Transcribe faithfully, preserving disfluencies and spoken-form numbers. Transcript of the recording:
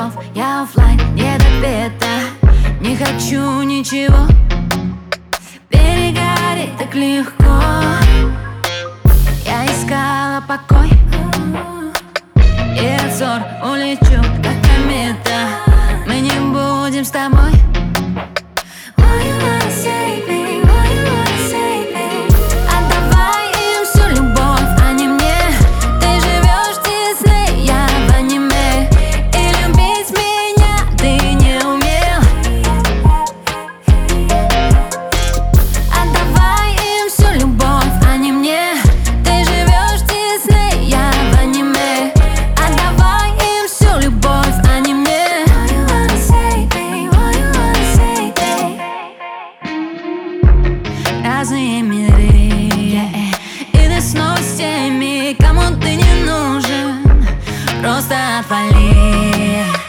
любовь, я оффлайн, нет ответа. Не хочу ничего, перегореть так легко. Я искала покой, и от ссор улечу, как комета. Мы не будем с тобой. What you wanna say, babe? What you wanna say, babe? Отдавай им всю любовь, а не мне. Ты живешь в Дисней, я в аниме. И любить меня ты не умел. Отдавай им всю любовь, а не мне. Ты живешь в Дисней, я в аниме. Отдавай им всю любовь, а не мне. What you wanna say, babe? What you wanna say, babe? Разные миры, yeah. И ты снова с теми, кому ты не нужен. Просто отвали.